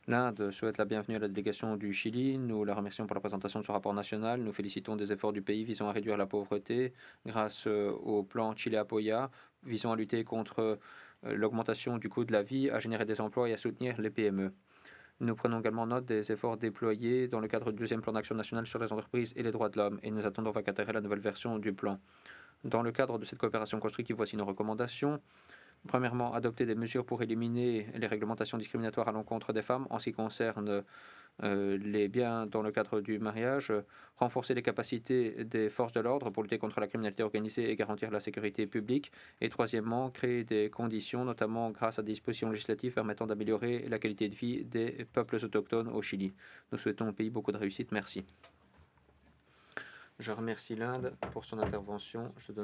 L'Inde souhaite la bienvenue à la délégation du Chili. Nous la remercions pour la présentation de ce rapport national. Nous félicitons des efforts du pays visant à réduire la pauvreté grâce au plan Chile Apoya, visant à lutter contre l'augmentation du coût de la vie, à générer des emplois et à soutenir les PME. Nous prenons également note des efforts déployés dans le cadre du deuxième plan d'action national sur les entreprises et les droits de l'homme, et nous attendons avec intérêt la nouvelle version du plan. Dans le cadre de cette coopération constructive, voici nos recommandations. Premièrement, adopter des mesures pour éliminer les réglementations discriminatoires à l'encontre des femmes en ce qui concerne les biens dans le cadre du mariage, renforcer les capacités des forces de l'ordre pour lutter contre la criminalité organisée et garantir la sécurité publique. Et troisièmement, créer des conditions, notamment grâce à des dispositions législatives permettant d'améliorer la qualité de vie des peuples autochtones au Chili. Nous souhaitons au pays beaucoup de réussite. Merci. Je remercie l'Inde pour son intervention. Je donne